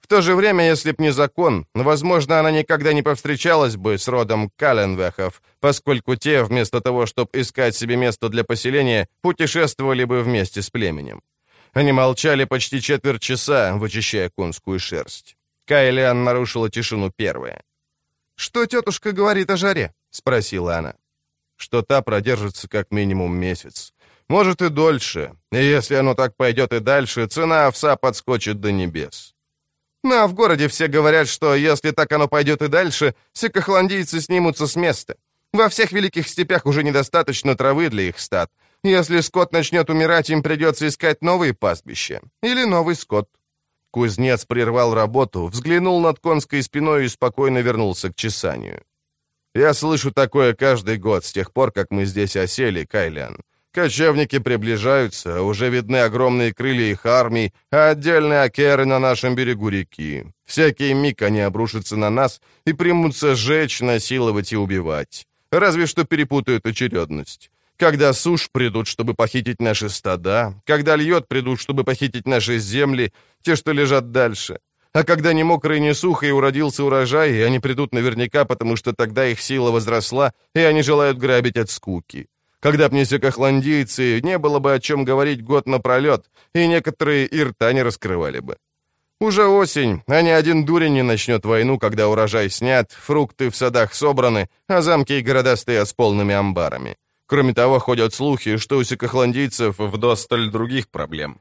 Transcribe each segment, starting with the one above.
В то же время, если б не закон, возможно, она никогда не повстречалась бы с родом Каленвехов, поскольку те, вместо того, чтобы искать себе место для поселения, путешествовали бы вместе с племенем. Они молчали почти четверть часа, вычищая конскую шерсть. Кайлиан нарушила тишину первая. «Что тетушка говорит о жаре?» — спросила она. «Что та продержится как минимум месяц. Может и дольше. И если оно так пойдет и дальше, цена овса подскочит до небес». «Ну а в городе все говорят, что если так оно пойдет и дальше, сикохландийцы снимутся с места. Во всех великих степях уже недостаточно травы для их стад. Если скот начнет умирать, им придется искать новые пастбища. Или новый скот». Кузнец прервал работу, взглянул над конской спиной и спокойно вернулся к чесанию. «Я слышу такое каждый год с тех пор, как мы здесь осели, Кайлиан. Кочевники приближаются, уже видны огромные крылья их армий, а отдельные акеры на нашем берегу реки. Всякий миг они обрушатся на нас и примутся жечь, насиловать и убивать. Разве что перепутают очередность. Когда сушь придут, чтобы похитить наши стада, когда льет придут, чтобы похитить наши земли, те, что лежат дальше. А когда ни мокро и ни сухо и уродился урожай, и они придут наверняка, потому что тогда их сила возросла, и они желают грабить от скуки. Когда б не сикохландийцы, не было бы о чем говорить год напролет, и некоторые и рта не раскрывали бы. Уже осень, а ни один дурень не начнет войну, когда урожай снят, фрукты в садах собраны, а замки и города стоят с полными амбарами. Кроме того, ходят слухи, что у сикохландийцев вдосталь других проблем.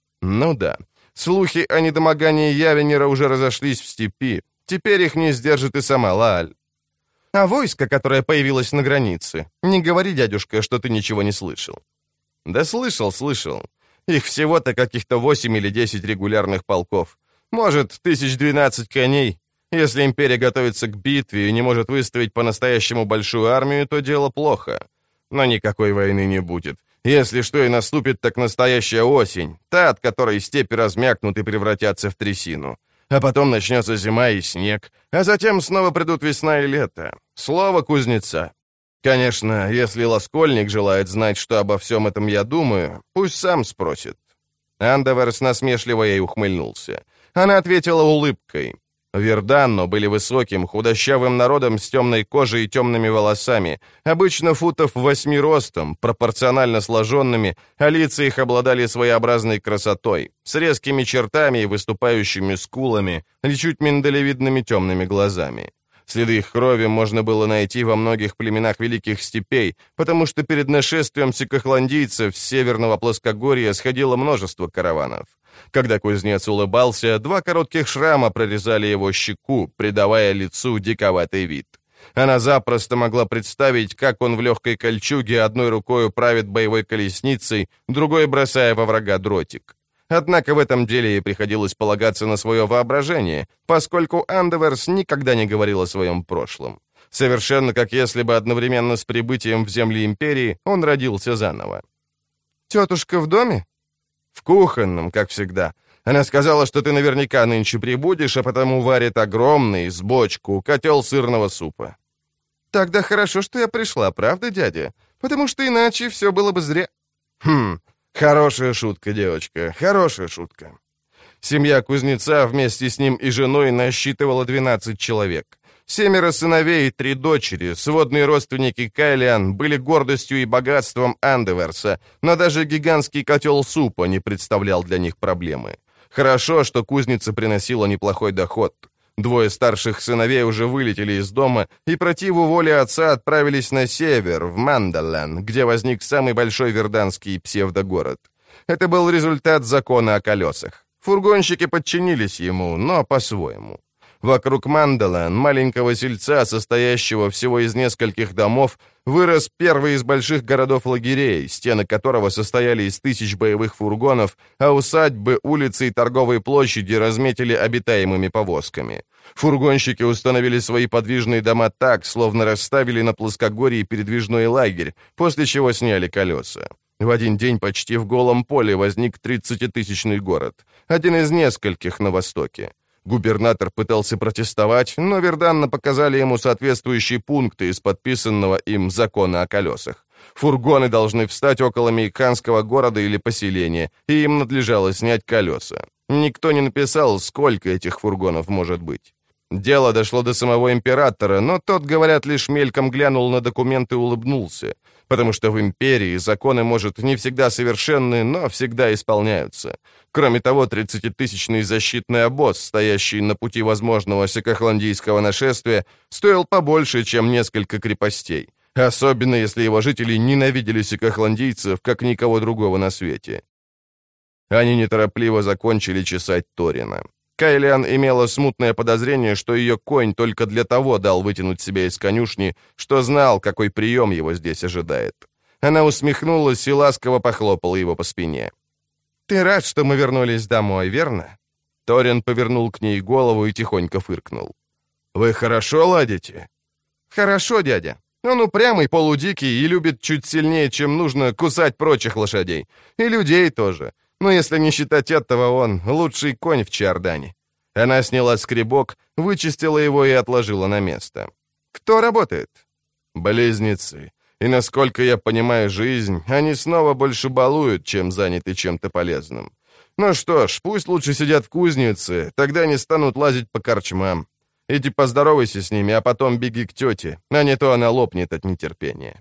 Ну да, слухи о недомогании Явенера уже разошлись в степи. Теперь их не сдержит и сама Лааль. А войско, которое появилось на границе, не говори, дядюшка, что ты ничего не слышал. Да слышал. Их всего-то каких-то 8 или 10 регулярных полков. Может, 12 коней. Если империя готовится к битве и не может выставить по-настоящему большую армию, то дело плохо. Но никакой войны не будет. Если что и наступит, так настоящая осень, та, от которой степи размякнут и превратятся в трясину. А потом начнется зима и снег, а затем снова придут весна и лето. Слово кузнеца. Конечно, если Ласкольник желает знать, что обо всем этом я думаю, пусть сам спросит». Андеверс насмешливо ей ухмыльнулся. Она ответила улыбкой. Верданно были высоким, худощавым народом с темной кожей и темными волосами, обычно футов 8 ростом, пропорционально сложенными, а лица их обладали своеобразной красотой, с резкими чертами и выступающими скулами, и чуть миндалевидными темными глазами. Следы их крови можно было найти во многих племенах Великих Степей, потому что перед нашествием сикохландийцев с Северного Плоскогорья сходило множество караванов. Когда кузнец улыбался, 2 коротких шрама прорезали его щеку, придавая лицу диковатый вид. Она запросто могла представить, как он в легкой кольчуге одной рукой правит боевой колесницей, другой бросая во врага дротик. Однако в этом деле ей приходилось полагаться на свое воображение, поскольку Андеверс никогда не говорил о своем прошлом. Совершенно как если бы одновременно с прибытием в земли империи он родился заново. «Тетушка в доме?» «В кухонном, как всегда. Она сказала, что ты наверняка нынче прибудешь, а потому варит огромный, с бочку, котел сырного супа». «Тогда хорошо, что я пришла, правда, дядя? Потому что иначе все было бы зря». Хорошая шутка, девочка, хорошая шутка». Семья кузнеца вместе с ним и женой насчитывала 12 человек. 7 сыновей и 3 дочери, сводные родственники Кайлиан, были гордостью и богатством Андеверса, но даже гигантский котел супа не представлял для них проблемы. Хорошо, что кузница приносила неплохой доход. 2 старших сыновей уже вылетели из дома и противу воли отца отправились на север, в Мандалан, где возник самый большой верданский псевдогород. Это был результат закона о колесах. Фургонщики подчинились ему, но по-своему. Вокруг Мандалан, маленького сельца, состоящего всего из нескольких домов, вырос первый из больших городов-лагерей, стены которого состояли из 1000 боевых фургонов, а усадьбы, улицы и торговые площади разметили обитаемыми повозками. Фургонщики установили свои подвижные дома так, словно расставили на плоскогорье передвижной лагерь, после чего сняли колеса. В один день почти в голом поле возник 30-тысячный город, один из нескольких на востоке. Губернатор пытался протестовать, но Верданно показали ему соответствующие пункты из подписанного им закона о колесах. Фургоны должны встать около мейканского города или поселения, и им надлежало снять колеса. Никто не написал, сколько этих фургонов может быть. Дело дошло до самого императора, но тот, говорят, лишь мельком глянул на документы и улыбнулся, потому что в империи законы, может, не всегда совершенны, но всегда исполняются. Кроме того, 30-тысячный защитный обоз, стоящий на пути возможного сикохландийского нашествия, стоил побольше, чем несколько крепостей, особенно если его жители ненавидели сикохландийцев, как никого другого на свете. Они неторопливо закончили чесать Торина. Кайлиан имела смутное подозрение, что ее конь только для того дал вытянуть себя из конюшни, что знал, какой прием его здесь ожидает. Она усмехнулась и ласково похлопала его по спине. «Ты рад, что мы вернулись домой, верно?» Торин повернул к ней голову и тихонько фыркнул. «Вы хорошо ладите?» «Хорошо, дядя. Он упрямый, полудикий и любит чуть сильнее, чем нужно, кусать прочих лошадей. И людей тоже. Но если не считать этого, он лучший конь в Чиордане». Она сняла скребок, вычистила его и отложила на место. «Кто работает?» «Близнецы. И, насколько я понимаю жизнь, они снова больше балуют, чем заняты чем-то полезным. Ну что ж, пусть лучше сидят в кузнице, тогда они станут лазить по корчмам. Иди поздоровайся с ними, а потом беги к тете, а не то она лопнет от нетерпения».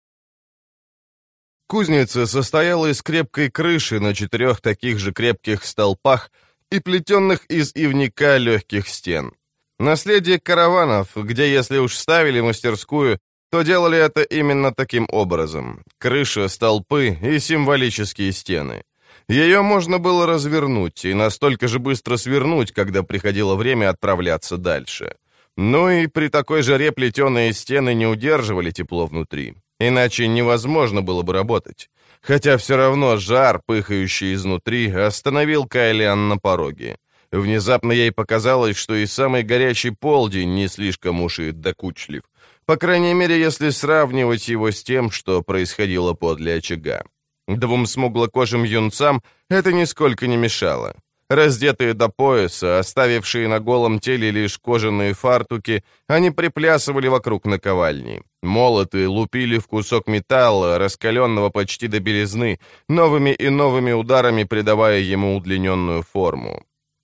Кузница состояла из крепкой крыши на 4 таких же крепких столпах и плетенных из ивника легких стен. Наследие караванов, где, если уж ставили мастерскую, то делали это именно таким образом. Крыша, столпы и символические стены. Ее можно было развернуть и настолько же быстро свернуть, когда приходило время отправляться дальше. Ну и при такой жаре плетеные стены не удерживали тепло внутри. Иначе невозможно было бы работать. Хотя все равно жар, пыхающий изнутри, остановил Кайлиан на пороге. Внезапно ей показалось, что и самый горячий полдень не слишком уж и докучлив. По крайней мере, если сравнивать его с тем, что происходило подле очага. 2 смуглокожим юнцам это нисколько не мешало. Раздетые до пояса, оставившие на голом теле лишь кожаные фартуки, они приплясывали вокруг наковальни. Молоты лупили в кусок металла, раскаленного почти до белизны, новыми и новыми ударами придавая ему удлиненную форму.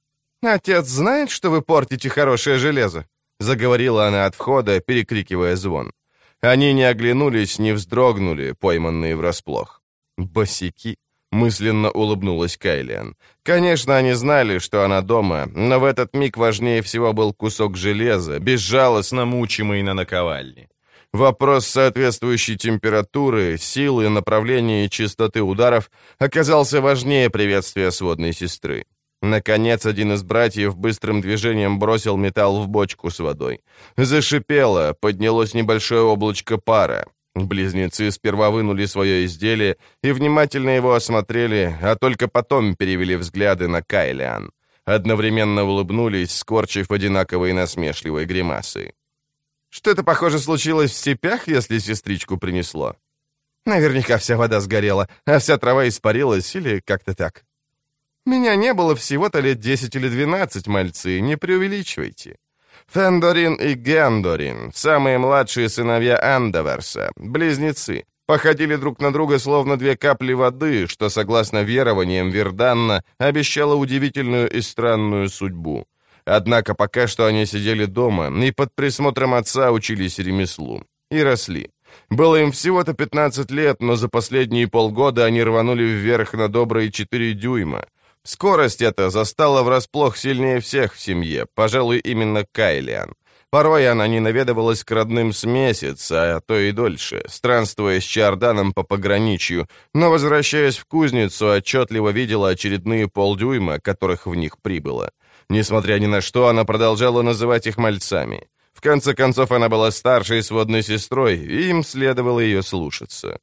«Отец знает, что вы портите хорошее железо?» — заговорила она от входа, перекрикивая звон. Они не оглянулись, не вздрогнули, пойманные врасплох. «Босяки!» — мысленно улыбнулась Кайлиан. Конечно, они знали, что она дома, но в этот миг важнее всего был кусок железа, безжалостно мучимый на наковальне. Вопрос соответствующей температуры, силы, направления и частоты ударов оказался важнее приветствия сводной сестры. Наконец, один из братьев быстрым движением бросил металл в бочку с водой. Зашипело, поднялось небольшое облачко пара. Близнецы сперва вынули свое изделие и внимательно его осмотрели, а только потом перевели взгляды на Кайлиан. Одновременно улыбнулись, скорчив одинаковые насмешливые гримасы. «Что-то, похоже, случилось в степях, если сестричку принесло?» «Наверняка вся вода сгорела, а вся трава испарилась или как-то так». «Меня не было всего-то лет 10 или 12, мальцы, не преувеличивайте». Фендорин и Гендорин, самые младшие сыновья Андоверса, близнецы, походили друг на друга словно 2 капли воды, что, согласно верованиям Верданна, обещало удивительную и странную судьбу. Однако пока что они сидели дома и под присмотром отца учились ремеслу. И росли. Было им всего-то 15 лет, но за последние полгода они рванули вверх на добрые 4 дюйма. Скорость эта застала врасплох сильнее всех в семье, пожалуй, именно Кайлиан. Порой она не наведывалась к родным с месяц, а то и дольше, странствуя с Чиорданом по пограничью, но, возвращаясь в кузницу, отчетливо видела очередные полдюйма, которых в них прибыло. Несмотря ни на что, она продолжала называть их мальцами. В конце концов, она была старшей сводной сестрой, и им следовало ее слушаться.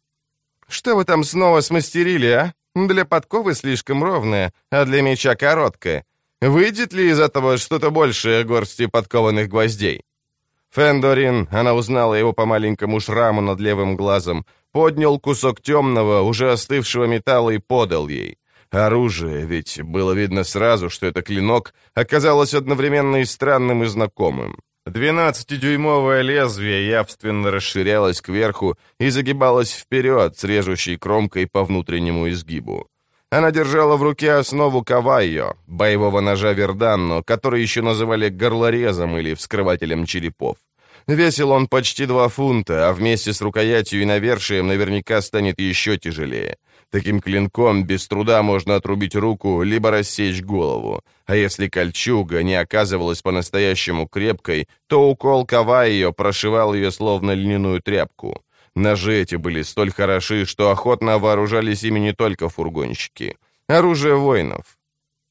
«Что вы там снова смастерили, а? Для подковы слишком ровная, а для меча короткая. Выйдет ли из этого что-то большее горсти подкованных гвоздей?» Фендорин, она узнала его по маленькому шраму над левым глазом, поднял кусок темного, уже остывшего металла и подал ей. Оружие, ведь было видно сразу, что это клинок, оказалось одновременно и странным, и знакомым. 12-дюймовое лезвие явственно расширялось кверху и загибалось вперед с режущей кромкой по внутреннему изгибу. Она держала в руке основу кавайо, боевого ножа Верданно, который еще называли горлорезом или вскрывателем черепов. Весил он почти 2 фунта, а вместе с рукоятью и навершием наверняка станет еще тяжелее. Таким клинком без труда можно отрубить руку, либо рассечь голову. А если кольчуга не оказывалась по-настоящему крепкой, то укол кавайо прошивал ее словно льняную тряпку. Ножи эти были столь хороши, что охотно вооружались ими не только фургонщики. Оружие воинов.